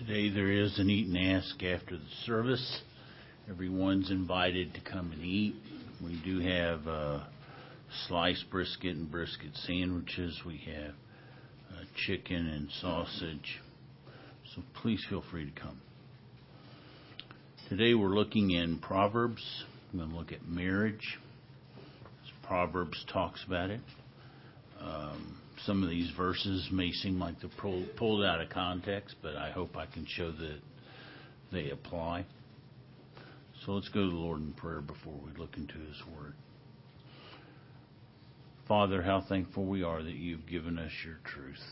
Today there is an eat and ask after the service. Everyone's invited to come and eat. We do have sliced brisket and brisket sandwiches. We have chicken and sausage. So please feel free to come. Today we're looking in Proverbs. I'm going to look at marriage. Proverbs talks about it. Some of these verses may seem like they're pulled out of context, but I hope I can show that they apply. So let's go to the Lord in prayer before we look into His Word. Father, how thankful we are that You've given us Your truth,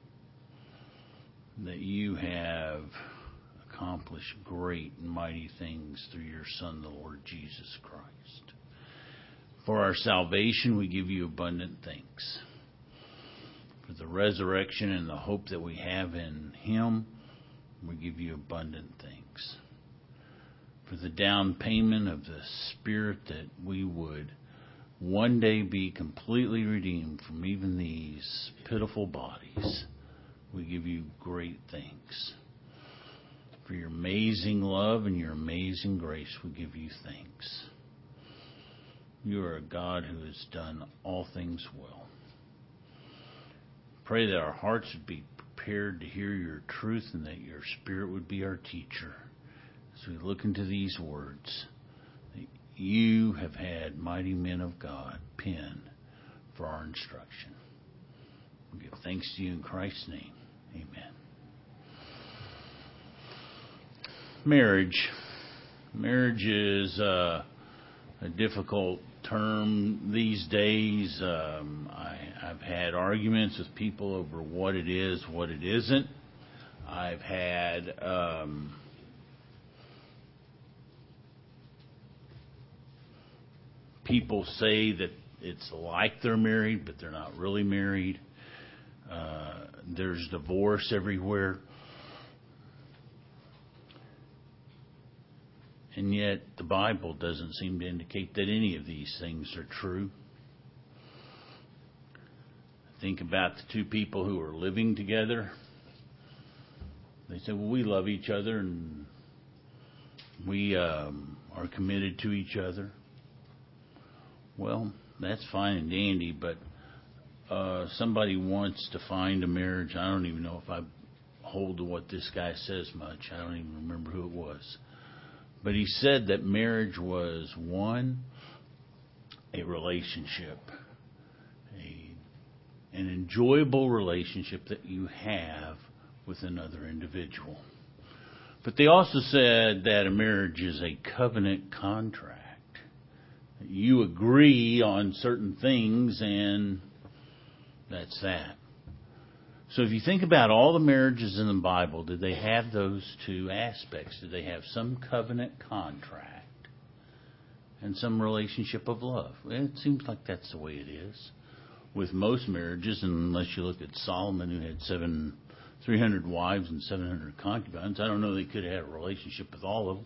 that You have accomplished great and mighty things through Your Son, the Lord Jesus Christ. For our salvation, we give You abundant thanks. For the resurrection and the hope that we have in Him, we give You abundant thanks. For the down payment of the Spirit that we would one day be completely redeemed from even these pitiful bodies, we give You great thanks. For Your amazing love and Your amazing grace, we give You thanks. You are a God who has done all things well. Pray that our hearts would be prepared to hear Your truth and that Your Spirit would be our teacher. As we look into these words, that You have had mighty men of God pen for our instruction. We give thanks to You in Christ's name. Amen. Marriage. Marriage is a difficult term these days. I've had arguments with people over what it is, what it isn't. I've had people say that it's like they're married, but they're not really married. There's divorce everywhere. And yet the Bible doesn't seem to indicate that any of these things are true. Think about the two people who are living together. They say, well, we love each other and we are committed to each other. Well, that's fine and dandy, but somebody wants to find a marriage. I don't even know if I hold to what this guy says much. I don't even remember who it was. But he said that marriage was a relationship, an enjoyable relationship that you have with another individual. But they also said that a marriage is a covenant contract. You agree on certain things, and that's that. So if you think about all the marriages in the Bible, did they have those two aspects? Did they have some covenant contract and some relationship of love? Well, it seems like that's the way it is with most marriages, unless you look at Solomon, who had 300 wives and 700 concubines. I don't know they could have had a relationship with all of them.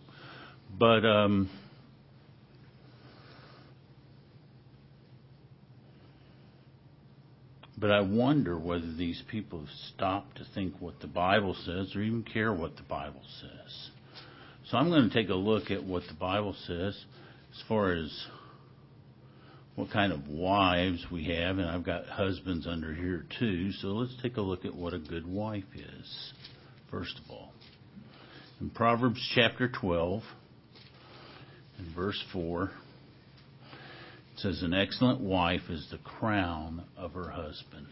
But I wonder whether these people stop to think what the Bible says or even care what the Bible says. So I'm going to take a look at what the Bible says as far as what kind of wives we have. And I've got husbands under here too. So let's take a look at what a good wife is, first of all. In Proverbs chapter 12 and verse 4, it says, an excellent wife is the crown of her husband.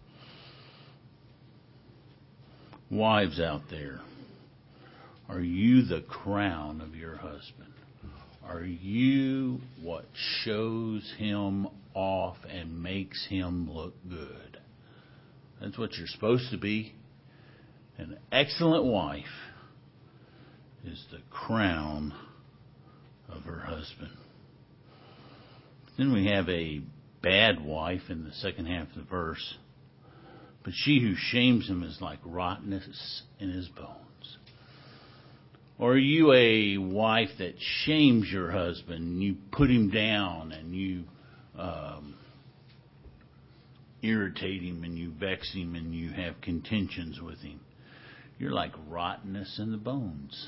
Wives out there, are you the crown of your husband? Are you what shows him off and makes him look good? That's what you're supposed to be. An excellent wife is the crown of her husband. Then we have a bad wife in the second half of the verse. But she who shames him is like rottenness in his bones. Or are you a wife that shames your husband and you put him down and you irritate him and you vex him and you have contentions with him? You're like rottenness in the bones.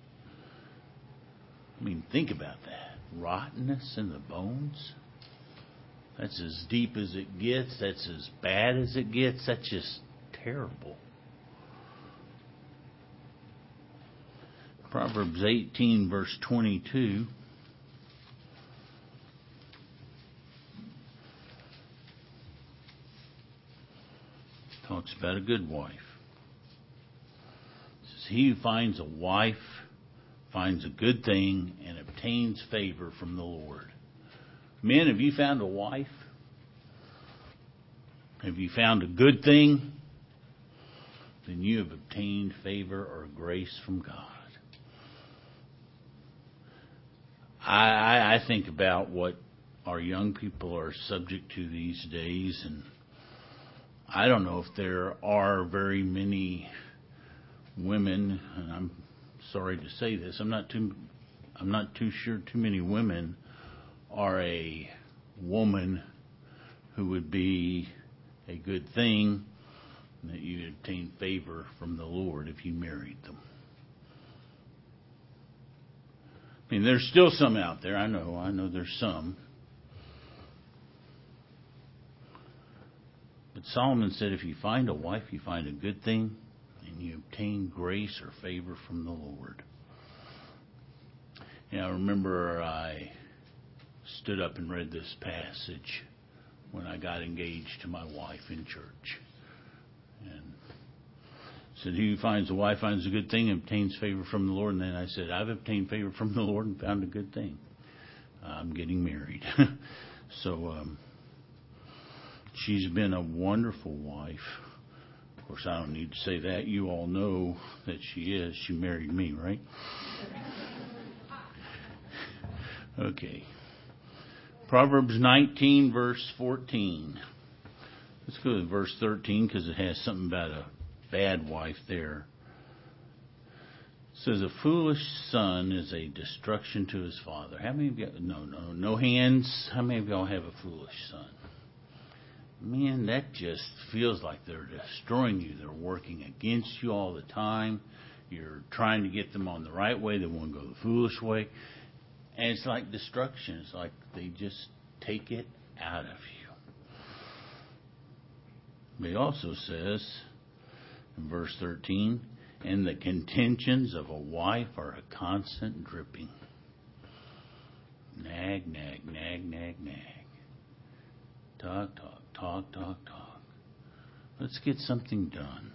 I mean, think about that. Rottenness in the bones? That's as deep as it gets. That's as bad as it gets. That's just terrible. Proverbs 18, verse 22. Talks about a good wife. It says, he who finds a wife finds a good thing and obtains favor from the Lord. Men, have you found a wife? Have you found a good thing? Then you have obtained favor or grace from God. I think about what our young people are subject to these days, and I don't know if there are very many women, and I'm sorry to say this, I'm not too sure too many women are a woman who would be a good thing, that you obtain favor from the Lord if you married them. I mean, there's still some out there. I know there's some. But Solomon said if you find a wife, you find a good thing, and you obtain grace or favor from the Lord. I remember I stood up and read this passage when I got engaged to my wife in church. And said, he who finds a wife finds a good thing and obtains favor from the Lord. And then I said, I've obtained favor from the Lord and found a good thing. I'm getting married. So she's been a wonderful wife. Of course, I don't need to say that. You all know that she is. She married me, right? Okay. Proverbs 19, verse 14. Let's go to verse 13 because it has something about a bad wife there. It says, a foolish son is a destruction to his father. How many of you, no hands. How many of y'all have a foolish son? Man, that just feels like they're destroying you. They're working against you all the time. You're trying to get them on the right way. They want to go the foolish way. And it's like destruction. It's like they just take it out of you. But he also says, in verse 13, and the contentions of a wife are a constant dripping. Nag, nag, nag, nag, nag. Talk, talk, talk, talk, talk. Let's get something done.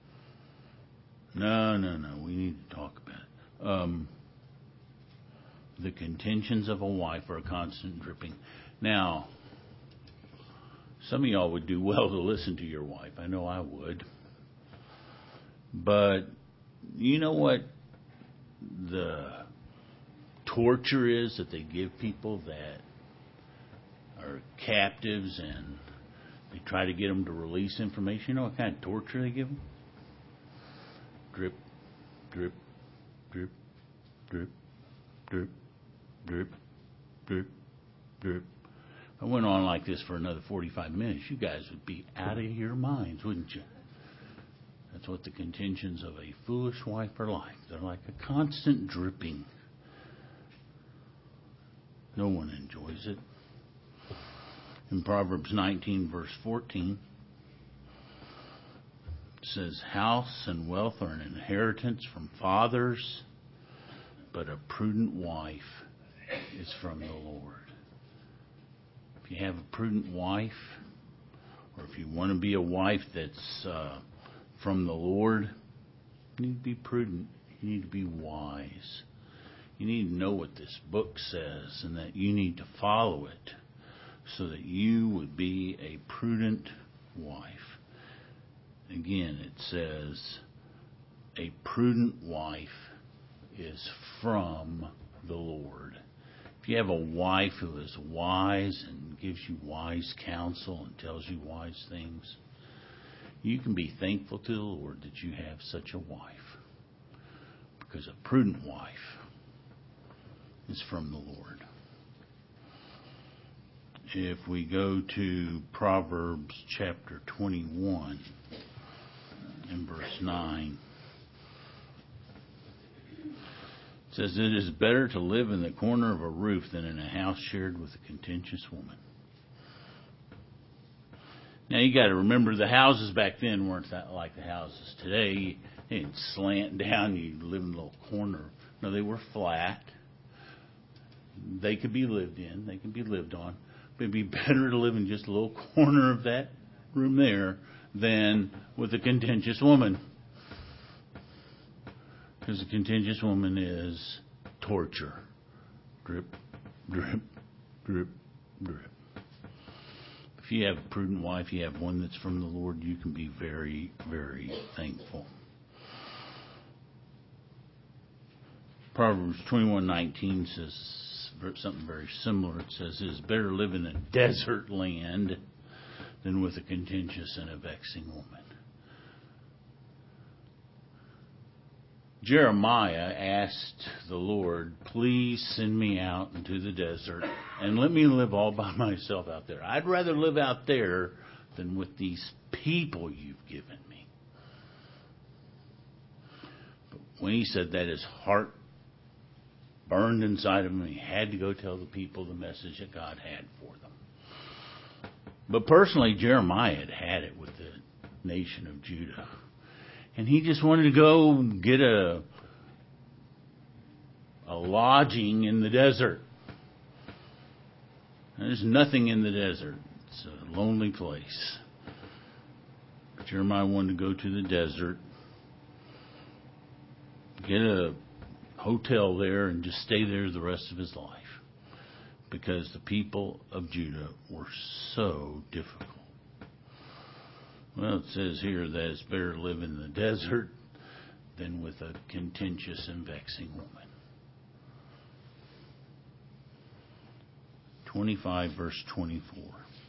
No. We need to talk about it. The contentions of a wife are a constant dripping. Now, some of y'all would do well to listen to your wife. I know I would. But you know what the torture is that they give people that are captives, and they try to get them to release information? You know what kind of torture they give them? Drip, drip, drip, drip, drip, drip, drip, drip. I went on like this for another 45 minutes. You guys would be out of your minds, wouldn't you? That's what the contentions of a foolish wife are like. They're like a constant dripping. No one enjoys it. In Proverbs 19, verse 14, it says, house and wealth are an inheritance from fathers, but a prudent wife is from the Lord. If you have a prudent wife, or if you want to be a wife that's from the Lord, you need to be prudent. You need to be wise. You need to know what this book says, and that you need to follow it so that you would be a prudent wife. Again, it says a prudent wife is from the Lord. If you have a wife who is wise and gives you wise counsel and tells you wise things, you can be thankful to the Lord that you have such a wife. Because a prudent wife is from the Lord. If we go to Proverbs chapter 21 and verse 9, says, it is better to live in the corner of a roof than in a house shared with a contentious woman. Now you got to remember, the houses back then weren't that like the houses today. They didn't slant down. You live in a little corner. No, they were flat. They could be lived in. They could be lived on. But it'd be better to live in just a little corner of that room there than with a contentious woman. Because a contentious woman is torture. Drip, drip, drip, drip. If you have a prudent wife, you have one that's from the Lord, you can be very, very thankful. Proverbs 21:19 says something very similar. It says, it is better to live in a desert land than with a contentious and a vexing woman. Jeremiah asked the Lord, please send me out into the desert and let me live all by myself out there. I'd rather live out there than with these people you've given me. But when he said that, his heart burned inside of him. He had to go tell the people the message that God had for them. But personally, Jeremiah had it with the nation of Judah. And he just wanted to go get a lodging in the desert. There's nothing in the desert. It's a lonely place. But Jeremiah wanted to go to the desert, get a hotel there, and just stay there the rest of his life. Because the people of Judah were so difficult. Well, it says here that it's better to live in the desert than with a contentious and vexing woman. 25 verse 24.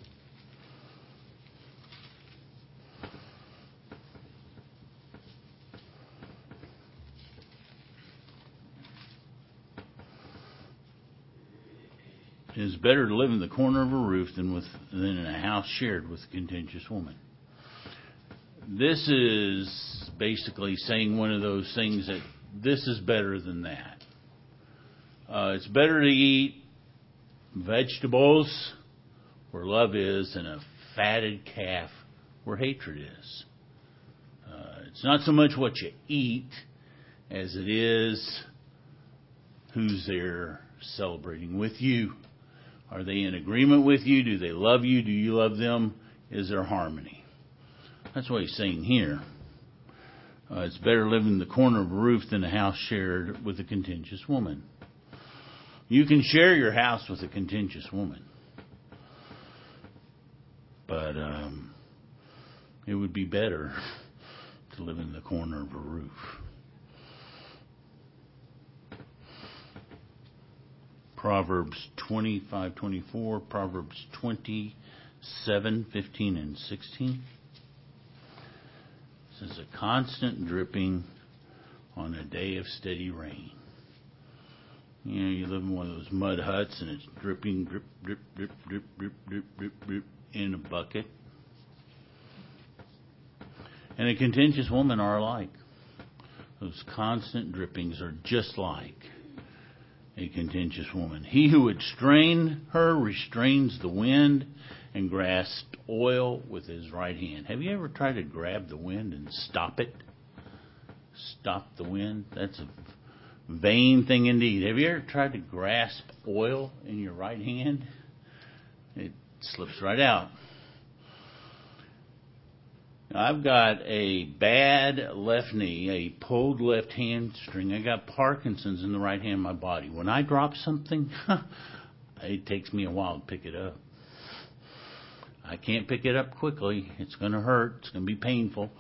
It is better to live in the corner of a roof than in a house shared with a contentious woman. This is basically saying one of those things that this is better than that. It's better to eat vegetables where love is than a fatted calf where hatred is. It's not so much what you eat as it is who's there celebrating with you. Are they in agreement with you? Do they love you? Do you love them? Is there harmony? That's what he's saying here. It's better to live in the corner of a roof than a house shared with a contentious woman. You can share your house with a contentious woman. But it would be better to live in the corner of a roof. Proverbs 25:24, Proverbs 27:15 and 16. This is a constant dripping on a day of steady rain. You know, you live in one of those mud huts and it's dripping, drip, drip, drip, drip, drip, drip, drip, drip in a bucket. And a contentious woman are alike. Those constant drippings are just like a contentious woman. He who would strain her restrains the wind and grasps oil with his right hand. Have you ever tried to grab the wind and stop it? Stop the wind? That's a vain thing indeed. Have you ever tried to grasp oil in your right hand? It slips right out. I've got a bad left knee, a pulled left hamstring. I got Parkinson's in the right hand of my body. When I drop something, it takes me a while to pick it up. I can't pick it up quickly. It's going to hurt. It's going to be painful.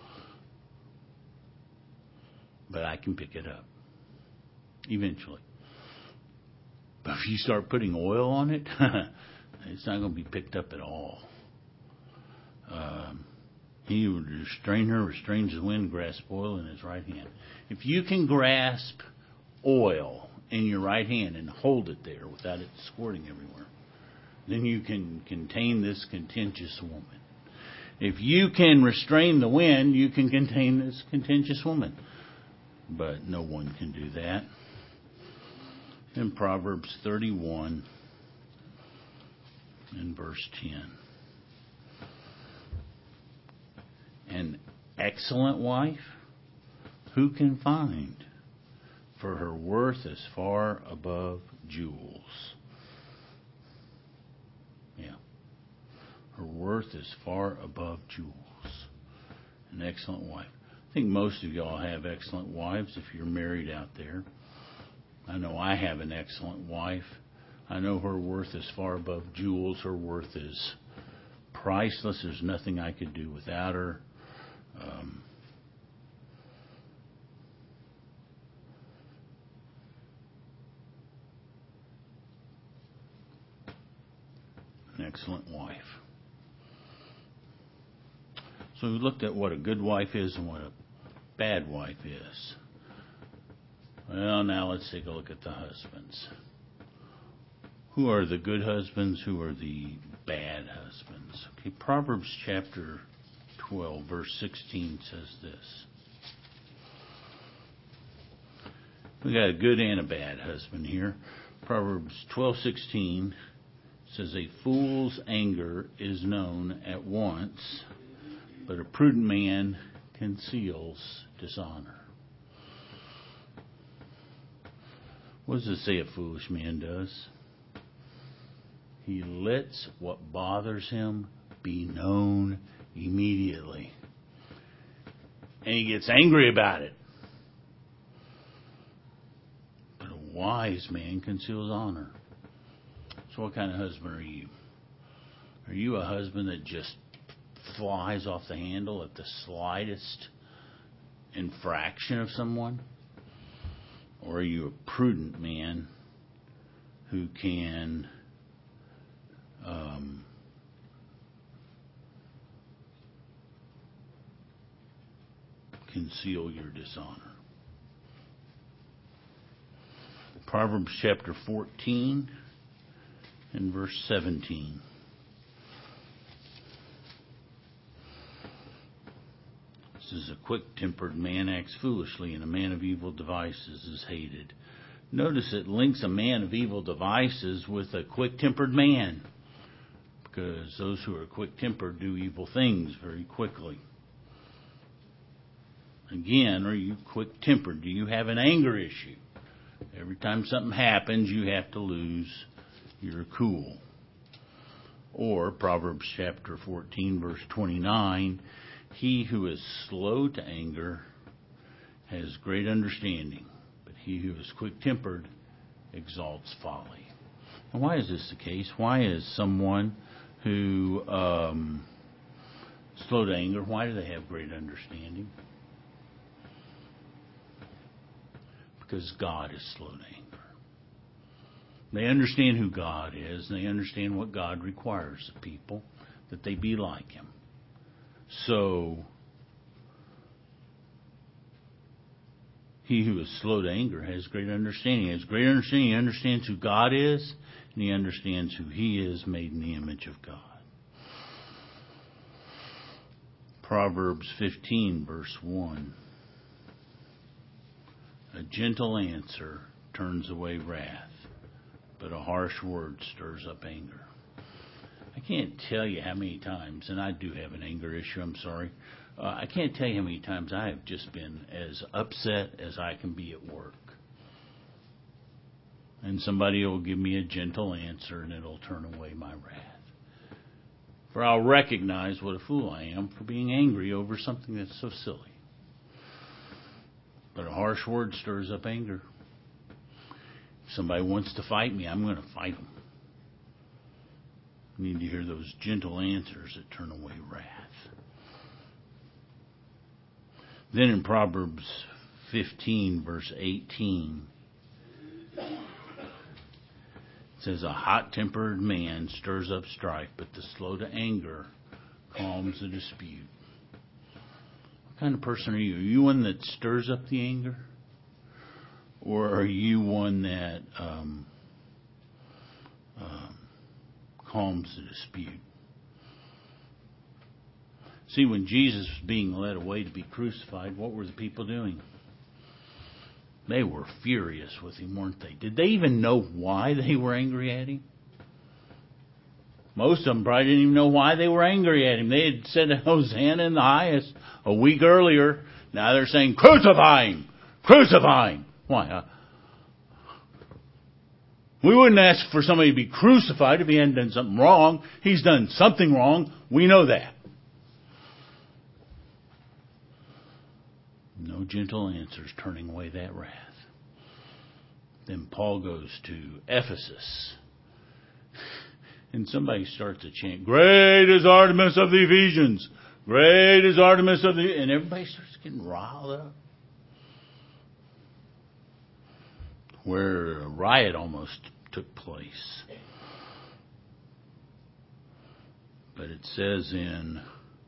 But I can pick it up eventually. But if you start putting oil on it, it's not going to be picked up at all. He who would restrain her restrains the wind, grasp oil in his right hand. If you can grasp oil in your right hand and hold it there without it squirting everywhere, then you can contain this contentious woman. If you can restrain the wind, you can contain this contentious woman. But no one can do that. In Proverbs 31 and verse 10. An excellent wife, who can find? For her worth is far above jewels. Yeah. Her worth is far above jewels. An excellent wife. I think most of y'all have excellent wives if you're married out there. I know I have an excellent wife. I know her worth is far above jewels. Her worth is priceless. There's nothing I could do without her. An excellent wife. So we looked at what a good wife is and what a bad wife is. Well, now let's take a look at the husbands. Who are the good husbands? Who are the bad husbands? Okay, Proverbs chapter 12, verse 16 says this. We got a good and a bad husband here. Proverbs 12:16 says, a fool's anger is known at once, but a prudent man conceals dishonor. What does it say a foolish man does? He lets what bothers him be known immediately. And he gets angry about it. But a wise man conceals honor. So what kind of husband are you? Are you a husband that just flies off the handle at the slightest infraction of someone? Or are you a prudent man who can conceal your dishonor? Proverbs chapter 14 and verse 17. This is a quick-tempered man acts foolishly, and a man of evil devices is hated. Notice it links a man of evil devices with a quick-tempered man, because those who are quick-tempered do evil things very quickly. Again, are you quick-tempered? Do you have an anger issue? Every time something happens, you have to lose your cool. Or Proverbs chapter 14, verse 29, he who is slow to anger has great understanding, but he who is quick-tempered exalts folly. And why is this the case? Why is someone who slow to anger, why do they have great understanding? Because God is slow to anger. They understand who God is, and they understand what God requires of people, that they be like Him. So, he who is slow to anger has great understanding. He has great understanding. He understands who God is, and he understands who he is, made in the image of God. Proverbs 15, verse 1. A gentle answer turns away wrath, but a harsh word stirs up anger. I can't tell you how many times, and I do have an anger issue, I'm sorry. I can't tell you how many times I have just been as upset as I can be at work. And somebody will give me a gentle answer and it'll turn away my wrath. For I'll recognize what a fool I am for being angry over something that's so silly. But a harsh word stirs up anger. If somebody wants to fight me, I'm going to fight them. You need to hear those gentle answers that turn away wrath. Then in Proverbs 15, verse 18, it says, a hot-tempered man stirs up strife, but the slow to anger calms the dispute. What kind of person are you? Are you one that stirs up the anger? Or are you one that calms the dispute? See, when Jesus was being led away to be crucified, what were the people doing? They were furious with him, weren't they? Did they even know why they were angry at him? Most of them probably didn't even know why they were angry at him. They had said Hosanna in the highest a week earlier. Now they're saying, crucify him! Crucify him! Why? We wouldn't ask for somebody to be crucified if he hadn't done something wrong. He's done something wrong. We know that. No gentle answers turning away that wrath. Then Paul goes to Ephesus. And somebody starts to chant, great is Artemis of the Ephesians. Great is Artemis of the... And everybody starts getting riled up. Where a riot almost took place. But it says in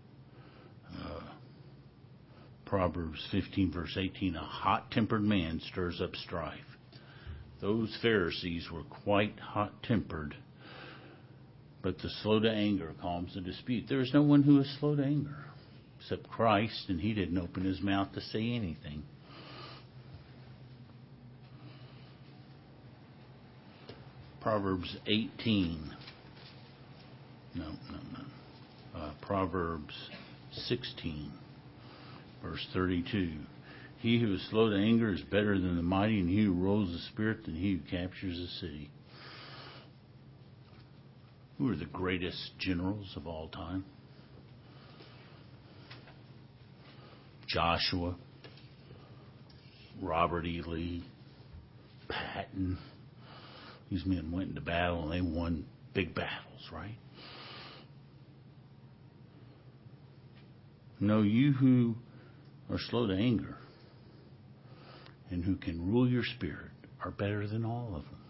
Proverbs 15 verse 18, a hot-tempered man stirs up strife. Those Pharisees were quite hot-tempered, but the slow to anger calms the dispute. There is no one who is slow to anger except Christ, and he didn't open his mouth to say anything. Proverbs 18. Proverbs 16, verse 32. He who is slow to anger is better than the mighty, and he who rules the spirit than he who captures a city. Who are the greatest generals of all time? Joshua, Robert E. Lee, Patton. These men went into battle and they won big battles, right? No, you who are slow to anger and who can rule your spirit are better than all of them.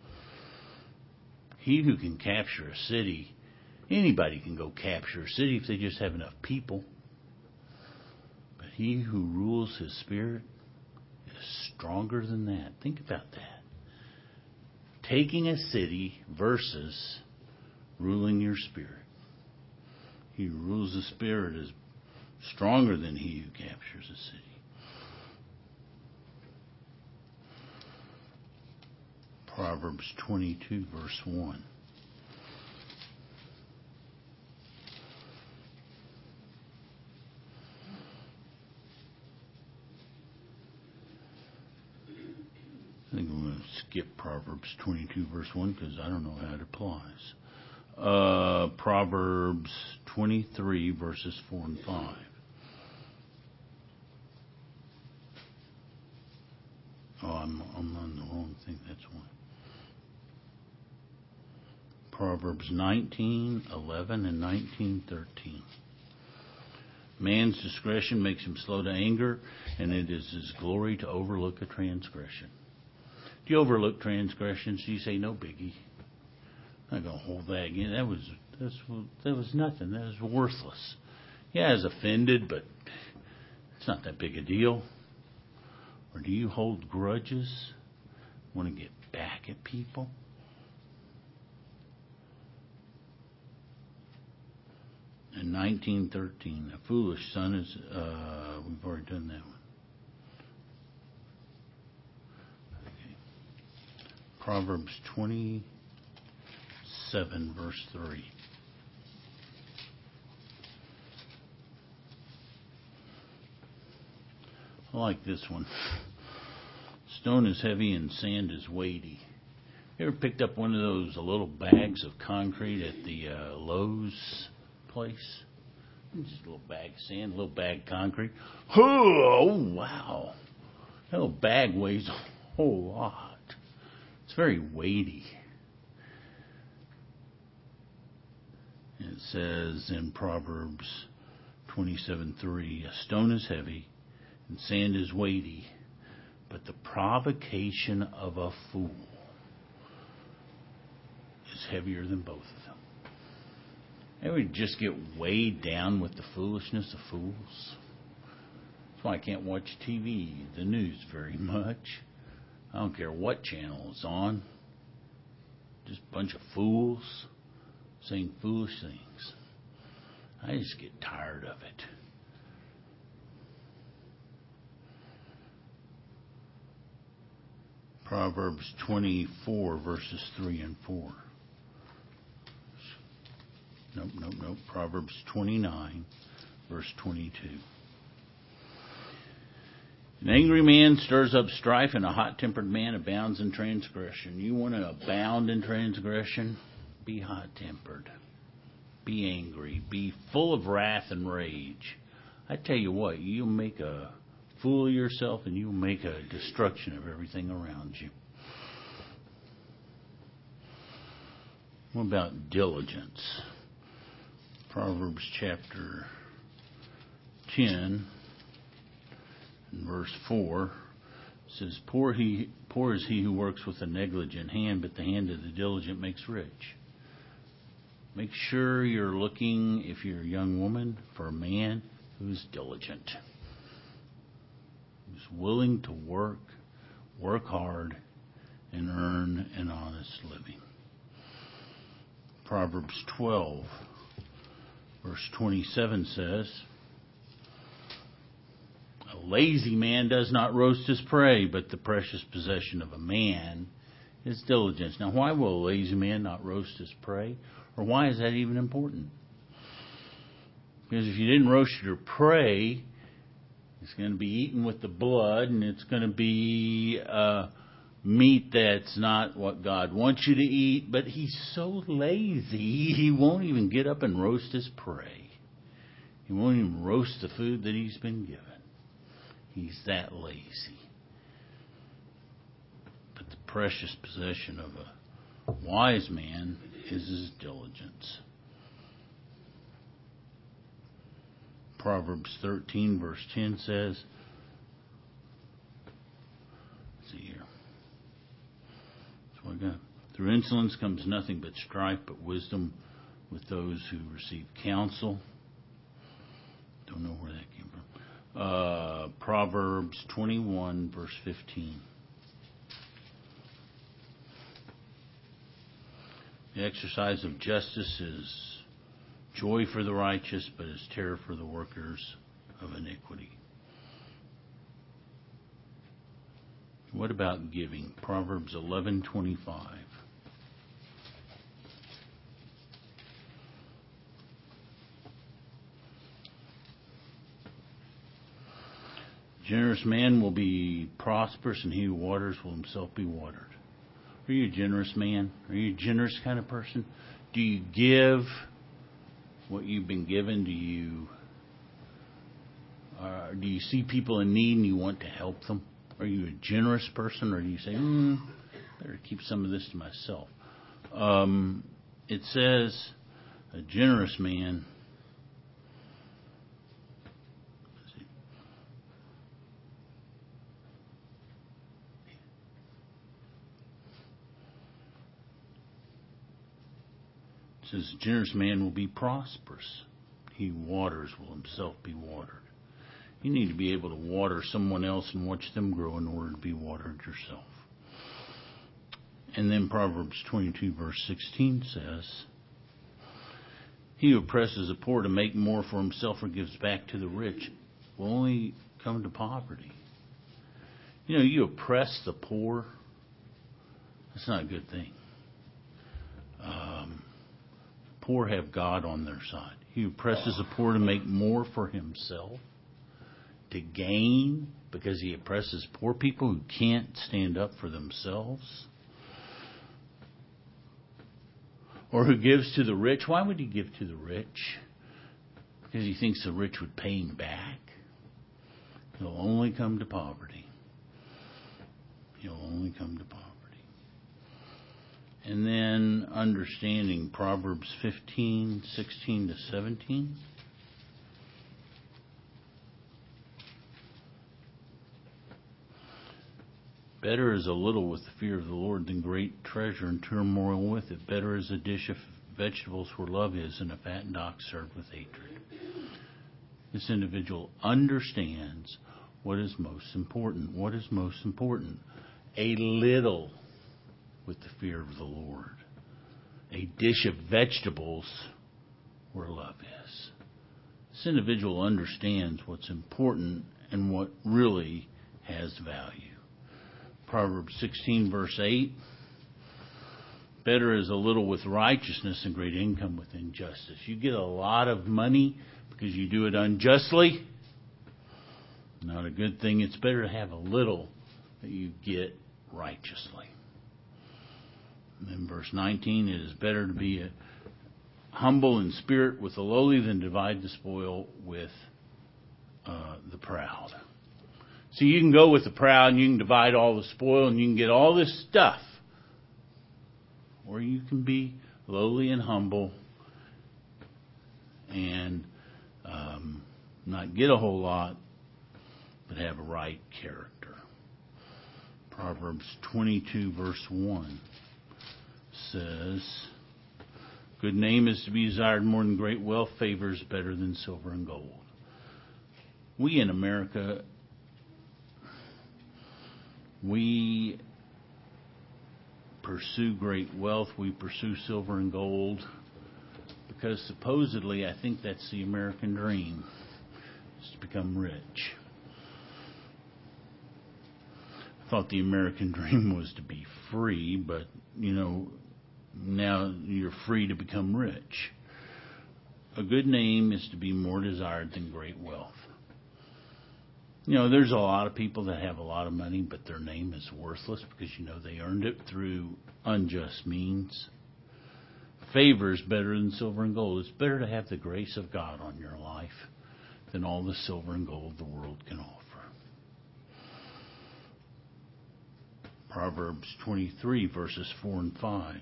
He who can capture a city, anybody can go capture a city if they just have enough people. But he who rules his spirit is stronger than that. Think about that. Taking a city versus ruling your spirit. He who rules the spirit is stronger than he who captures a city. Proverbs 22, verse 1. I think I'm going to skip Proverbs 22, verse 1, because I don't know how it applies. Proverbs 23, verses 4 and 5. Oh, I'm on the wrong thing, that's why. Proverbs 19:11 and 19:13. Man's discretion makes him slow to anger, and it is his glory to overlook a transgression. Do you overlook transgressions? Do you say, no biggie? I'm not going to hold that again. That was nothing. That was worthless. Yeah, I was offended, but it's not that big a deal. Or do you hold grudges? Want to get back at people? In 19:13, a foolish son is, we've already done that one. Okay. Proverbs 27, verse 3. I like this one. Stone is heavy and sand is weighty. You ever picked up one of those little bags of concrete at the Lowe's place? Just a little bag of sand, a little bag of concrete. Oh, wow. That little bag weighs a whole lot. It's very weighty. It says in Proverbs 27:3, a stone is heavy and sand is weighty, but the provocation of a fool is heavier than both of them. And we just get weighed down with the foolishness of fools. That's why I can't watch TV, the news very much. I don't care what channel it's on. Just a bunch of fools saying foolish things. I just get tired of it. Proverbs 24, verses 3 and 4. Nope. Proverbs 29, verse 22. An angry man stirs up strife, and a hot-tempered man abounds in transgression. You want to abound in transgression? Be hot-tempered. Be angry. Be full of wrath and rage. I tell you what, you'll make a fool of yourself, and you'll make a destruction of everything around you. What about diligence? Proverbs chapter 10 and verse 4 says, Poor is he who works with a negligent hand, but the hand of the diligent makes rich. Make sure you're looking, if you're a young woman, for a man who's diligent, who's willing to work hard, and earn an honest living. Proverbs 12, verse 27 says, A lazy man does not roast his prey, but the precious possession of a man is diligence. Now, why will a lazy man not roast his prey? Or why is that even important? Because if you didn't roast your prey, it's going to be eaten with the blood, and it's going to be meat that's not what God wants you to eat. But he's so lazy, he won't even get up and roast his prey. He won't even roast the food that he's been given. He's that lazy. But the precious possession of a wise man is his diligence. Proverbs 13, verse 10 says, let's see here. So I got, through insolence comes nothing but strife, but wisdom with those who receive counsel. Don't know where that came from. Proverbs 21, verse 15. The exercise of justice is joy for the righteous, but is terror for the workers of iniquity. What about giving? Proverbs 11:25. Generous man will be prosperous, and he who waters will himself be watered. Are you a generous man? Are you a generous kind of person? Do you give what you've been given? Do you see people in need and you want to help them? Are you a generous person, or do you say, better keep some of this to myself? It says a generous man says, a generous man will be prosperous. He who waters will himself be watered. You need to be able to water someone else and watch them grow in order to be watered yourself. And then Proverbs 22, verse 16 says, He who oppresses the poor to make more for himself or gives back to the rich will only come to poverty. You know, you oppress the poor, that's not a good thing. Poor have God on their side. He oppresses the poor to make more for himself, to gain, because he oppresses poor people who can't stand up for themselves. Or who gives to the rich. Why would he give to the rich? Because he thinks the rich would pay him back. He'll only come to poverty. He'll only come to poverty. And then understanding Proverbs 15, 16 to 17. Better is a little with the fear of the Lord than great treasure and turmoil with it. Better is a dish of vegetables where love is than a fattened ox served with hatred. This individual understands what is most important. What is most important? A little with the fear of the Lord. A dish of vegetables where love is. This individual understands what's important and what really has value. Proverbs 16, verse 8. Better is a little with righteousness than great income with injustice. You get a lot of money because you do it unjustly. Not a good thing. It's better to have a little that you get righteously. And then verse 19, it is better to be humble in spirit with the lowly than divide the spoil with the proud. So you can go with the proud and you can divide all the spoil and you can get all this stuff. Or you can be lowly and humble and not get a whole lot, but have a right character. Proverbs 22, verse 1 says, good name is to be desired more than great wealth. Favor is better than silver and gold. We in America, we pursue great wealth. We pursue silver and gold because supposedly I think that's the American dream, is to become rich. I thought the American dream was to be free, but, now you're free to become rich. A good name is to be more desired than great wealth. There's a lot of people that have a lot of money, but their name is worthless because, they earned it through unjust means. Favor is better than silver and gold. It's better to have the grace of God on your life than all the silver and gold the world can offer. Proverbs 23, verses 4 and 5.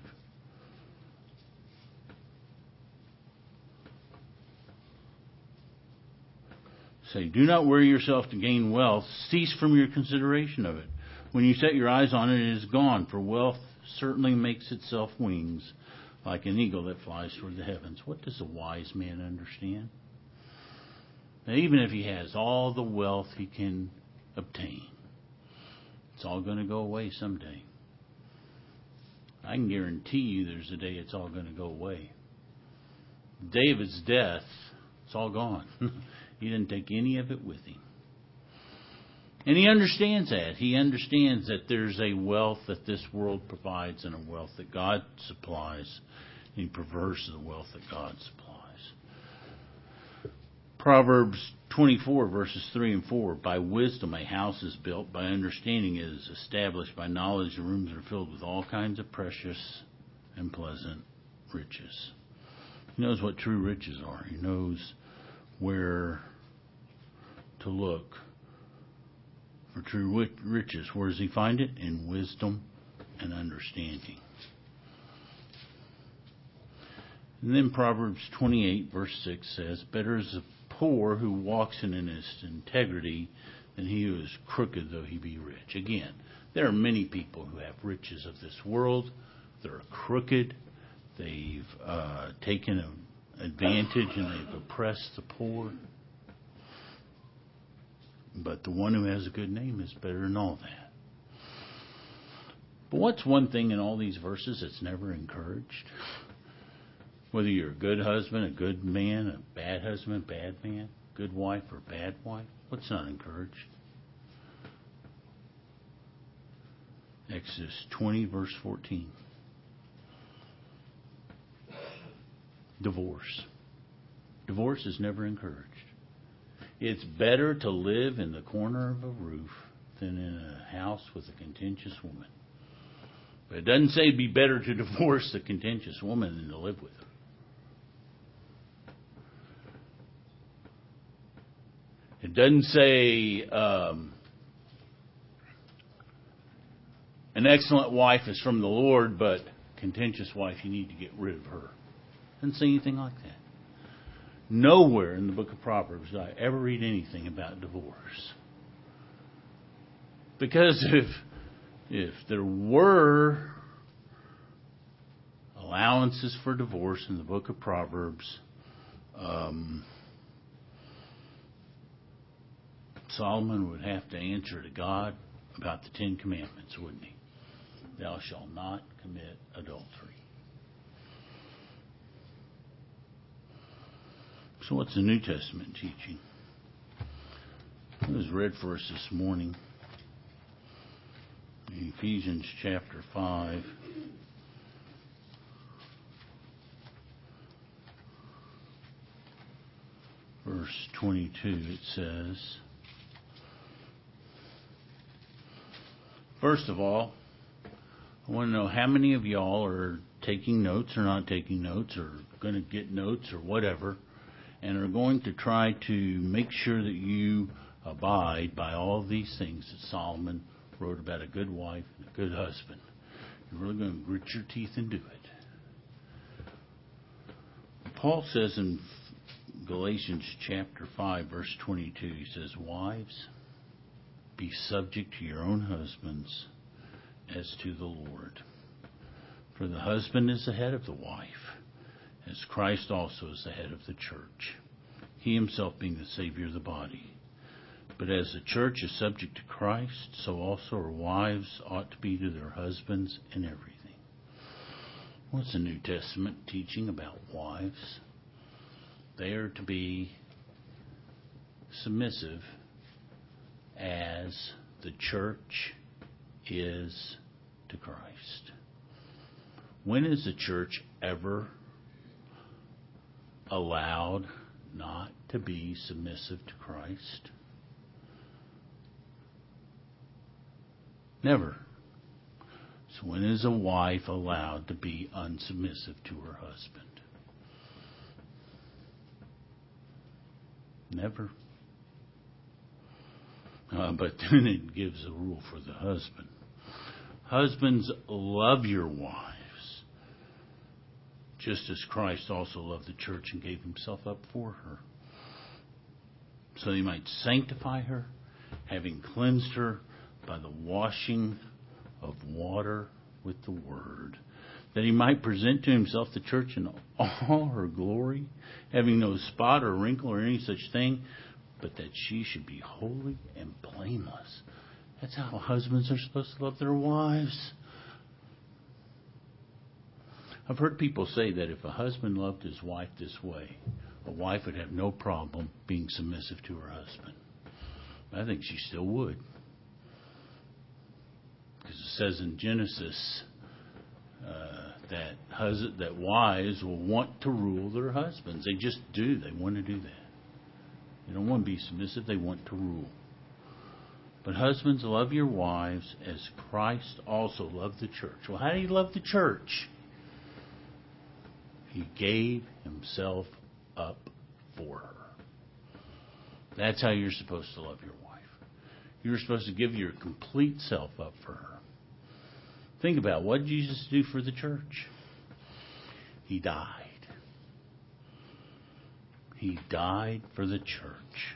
Say, do not worry yourself to gain wealth. Cease from your consideration of it. When you set your eyes on it, it is gone. For wealth certainly makes itself wings, like an eagle that flies toward the heavens. What does a wise man understand? Now, even if he has all the wealth he can obtain, it's all going to go away someday. I can guarantee you there's a day it's all going to go away. The day of his death, it's all gone. He didn't take any of it with him. And he understands that. He understands that there's a wealth that this world provides and a wealth that God supplies. And he prefers the wealth that God supplies. Proverbs 24, verses 3 and 4. By wisdom a house is built. By understanding it is established. By knowledge the rooms are filled with all kinds of precious and pleasant riches. He knows what true riches are. He knows where to look for true riches. Where does he find it? In wisdom and understanding. And then Proverbs 28, verse 6 says, better is the poor who walks in his integrity than he who is crooked though he be rich. Again, there are many people who have riches of this world. They're crooked. They've taken advantage and they've oppressed the poor. But the one who has a good name is better than all that. But what's one thing in all these verses that's never encouraged? Whether you're a good husband, a good man, a bad husband, bad man, good wife or bad wife, what's not encouraged? Exodus 20, verse 14. Divorce. Divorce is never encouraged. It's better to live in the corner of a roof than in a house with a contentious woman. But it doesn't say it'd be better to divorce the contentious woman than to live with her. It doesn't say an excellent wife is from the Lord, but contentious wife, you need to get rid of her. It doesn't say anything like that. Nowhere in the book of Proverbs did I ever read anything about divorce. Because if there were allowances for divorce in the book of Proverbs, Solomon would have to answer to God about the 10 Commandments, wouldn't he? Thou shalt not commit adultery. So what's the New Testament teaching? It was read for us this morning. Ephesians chapter 5. Verse 22, it says, first of all, I want to know how many of y'all are taking notes or not taking notes or going to get notes or whatever, and are going to try to make sure that you abide by all of these things that Solomon wrote about a good wife and a good husband. You're really going to grit your teeth and do it. Paul says in Galatians chapter 5, verse 22, he says, wives, be subject to your own husbands as to the Lord. For the husband is the head of the wife, as Christ also is the head of the church, he himself being the Savior of the body. But as the church is subject to Christ, so also our wives ought to be to their husbands in everything. What's the New Testament teaching about wives? They are to be submissive as the church is to Christ. When is the church ever allowed not to be submissive to Christ? Never. So when is a wife allowed to be unsubmissive to her husband? Never. But then it gives a rule for the husband. Husbands, love your wives, just as Christ also loved the church and gave himself up for her, so he might sanctify her, having cleansed her by the washing of water with the word, that he might present to himself the church in all her glory, having no spot or wrinkle or any such thing, but that she should be holy and blameless. That's how husbands are supposed to love their wives. I've heard people say that if a husband loved his wife this way, a wife would have no problem being submissive to her husband. I think she still would. Because it says in Genesis that wives will want to rule their husbands. They just do. They want to do that. They don't want to be submissive. They want to rule. But husbands, love your wives as Christ also loved the church. Well, how did he love the church? He gave himself up for her. That's how you're supposed to love your wife. You're supposed to give your complete self up for her. Think about, what did Jesus do for the church? He died. He died for the church,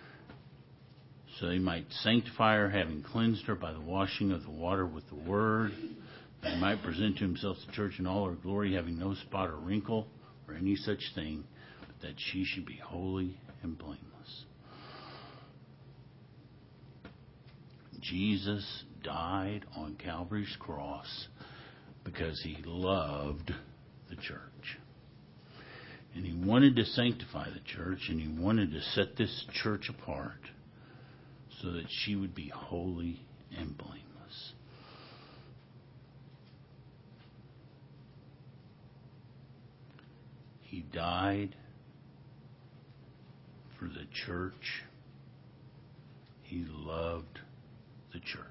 so he might sanctify her, having cleansed her by the washing of the water with the word, that he might present to himself the church in all her glory, having no spot or wrinkle or any such thing, but that she should be holy and blameless. Jesus died on Calvary's cross because he loved the church. And he wanted to sanctify the church, and he wanted to set this church apart so that she would be holy and blameless. He died for the church. He loved the church.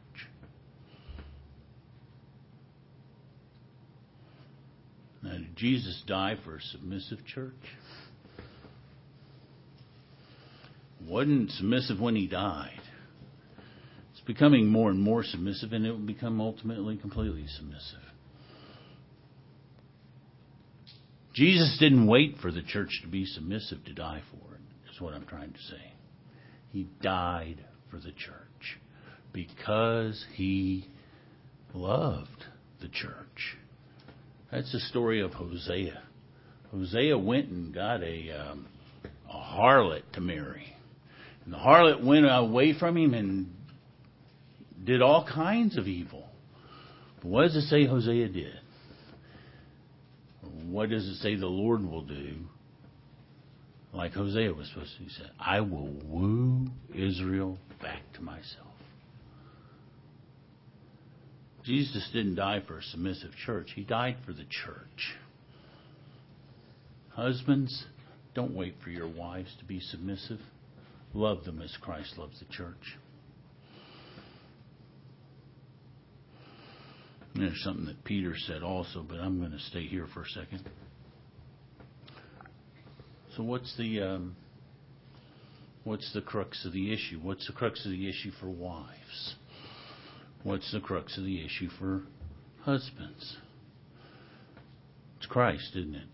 Now, did Jesus die for a submissive church? Wasn't submissive when he died. It's becoming more and more submissive, and it will become ultimately completely submissive. Jesus didn't wait for the church to be submissive to die for it, is what I'm trying to say. He died for the church because he loved the church. That's the story of Hosea. Hosea went and got a harlot to marry. And the harlot went away from him and did all kinds of evil. But what does it say Hosea did? What does it say the Lord will do? Like Hosea was supposed to. He said, I will woo Israel back to myself. Jesus didn't die for a submissive church. He died for the church. Husbands, don't wait for your wives to be submissive. Love them as Christ loves the church. And there's something that Peter said also, but I'm going to stay here for a second. So what's the crux of the issue? What's the crux of the issue for wives? What's the crux of the issue for husbands? It's Christ, isn't it?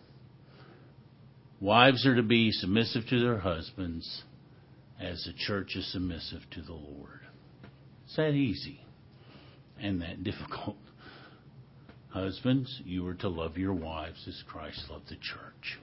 Wives are to be submissive to their husbands as the church is submissive to the Lord. It's that easy and that difficult. Husbands, you are to love your wives as Christ loved the church.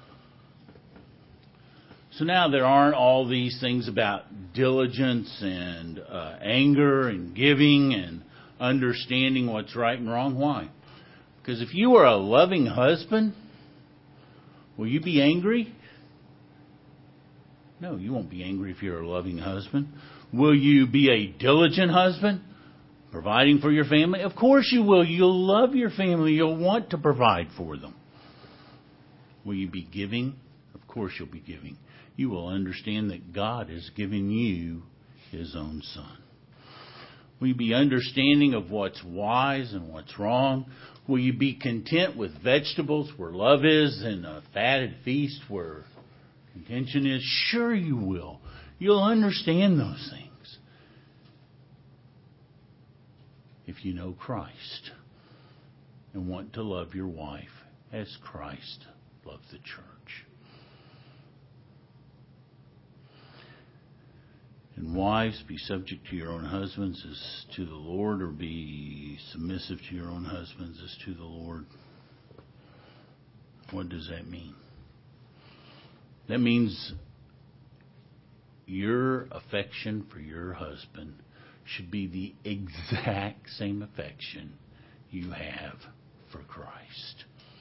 So now there aren't all these things about diligence and anger and giving and understanding what's right and wrong. Why? Because if you are a loving husband, will you be angry? No, you won't be angry if you're a loving husband. Will you be a diligent husband, providing for your family? Of course you will. You'll love your family. You'll want to provide for them. Will you be giving? Of course you'll be giving. You will understand that God has given you His own Son. Will you be understanding of what's wise and what's wrong? Will you be content with vegetables where love is and a fatted feast where contention is? Sure you will. You'll understand those things if you know Christ and want to love your wife as Christ loved the church. And wives, be subject to your own husbands as to the Lord, or be submissive to your own husbands as to the Lord. What does that mean? That means your affection for your husband should be the exact same affection you have for Christ.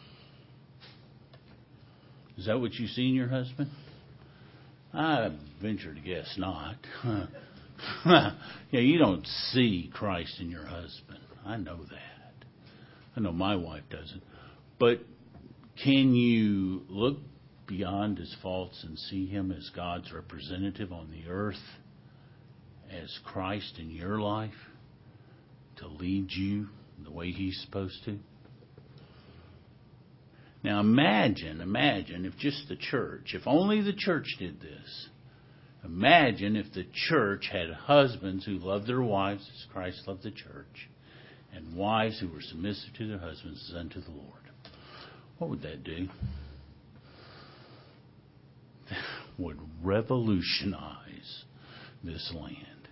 Is that what you see in your husband? I venture to guess not. Yeah, you don't see Christ in your husband. I know that. I know my wife doesn't. But can you look beyond his faults and see him as God's representative on the earth, as Christ in your life, to lead you the way He's supposed to? Now imagine if just the church, if only the church did this. Imagine if the church had husbands who loved their wives as Christ loved the church, and wives who were submissive to their husbands as unto the Lord. What would that do? That would revolutionize this land.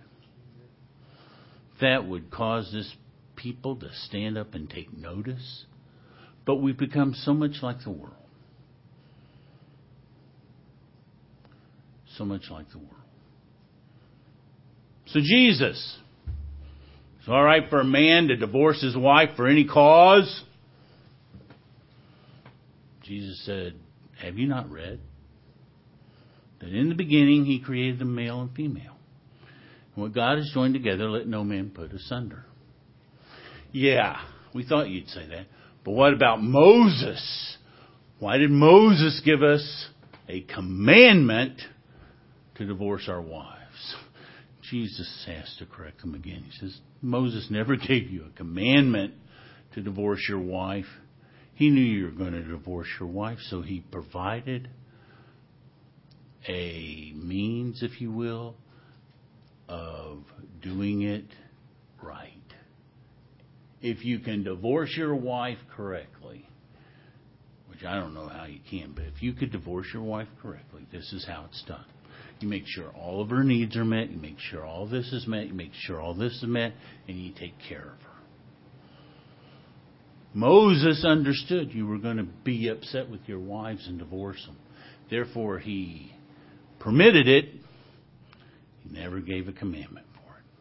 That would cause this people to stand up and take notice. But we've become so much like the world. So much like the world. So Jesus, it's all right for a man to divorce his wife for any cause. Jesus said, have you not read that in the beginning He created them male and female? And what God has joined together, let no man put asunder. Yeah, we thought you'd say that. But what about Moses? Why did Moses give us a commandment to divorce our wives? Jesus has to correct them again. He says, Moses never gave you a commandment to divorce your wife. He knew you were going to divorce your wife, so He provided a means, if you will, of doing it right. If you can divorce your wife correctly, which I don't know how you can, but if you could divorce your wife correctly, this is how it's done. You make sure all of her needs are met. You make sure all this is met. You make sure all this is met. And you take care of her. Moses understood you were going to be upset with your wives and divorce them. Therefore, he permitted it. He never gave a commandment for it.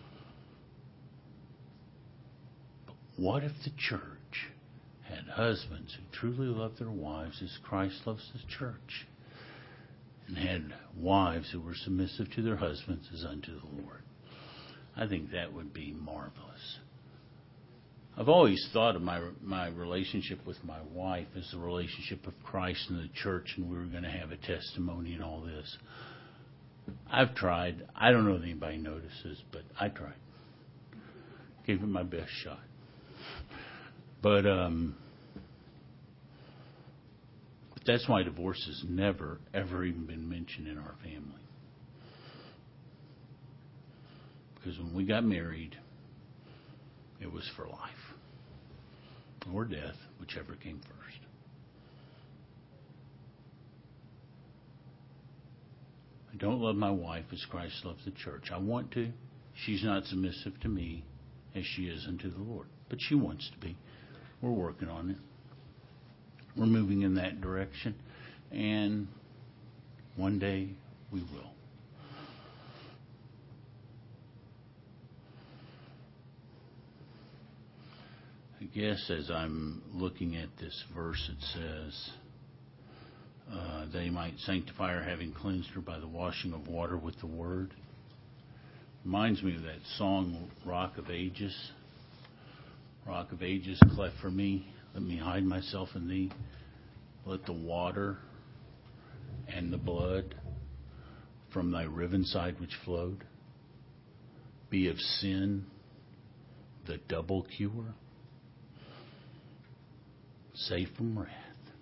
But what if the church had husbands who truly loved their wives as Christ loves the church, and had wives who were submissive to their husbands as unto the Lord? I think that would be marvelous. I've always thought of my relationship with my wife as the relationship of Christ and the church, and we were going to have a testimony and all this. I've tried. I don't know if anybody notices, but I tried. Gave it my best shot. But that's why divorce has never, ever even been mentioned in our family. Because when we got married, it was for life. Or death, whichever came first. I don't love my wife as Christ loves the church. I want to. She's not submissive to me as she is unto the Lord. But she wants to be. We're working on it. We're moving in that direction. And one day we will. I guess as I'm looking at this verse, it says, they might sanctify her, having cleansed her by the washing of water with the word. Reminds me of that song, Rock of Ages. Rock of Ages, cleft for me, let me hide myself in thee. Let the water and the blood from thy riven side which flowed be of sin the double cure. Save from wrath,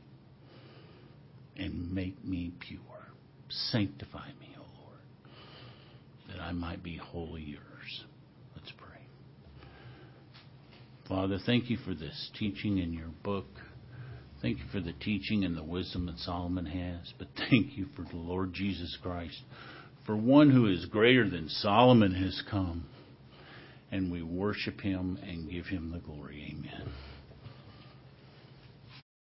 and make me pure. Sanctify me, O Lord, that I might be wholly yours. Let's pray. Father, thank you for this teaching in your book. Thank you for the teaching and the wisdom that Solomon has. But thank you for the Lord Jesus Christ, for one who is greater than Solomon has come. And we worship him and give him the glory. Amen.